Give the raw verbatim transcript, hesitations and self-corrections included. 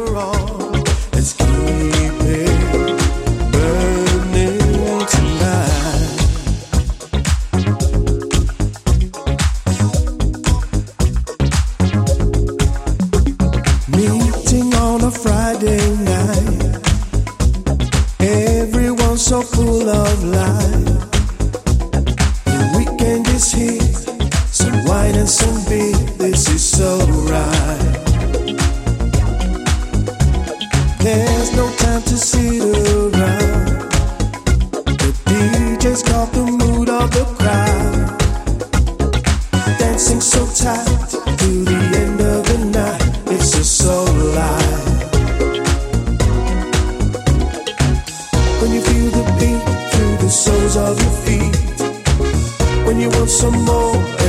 So full of life. The weekend is here, some wine and some beer. This is so right. There's no time to sit around. The D J's got the mood of the crowd, dancing so tight to the end of the night. It's just so live. When you feel the beat through the soles of your feet, when you want some more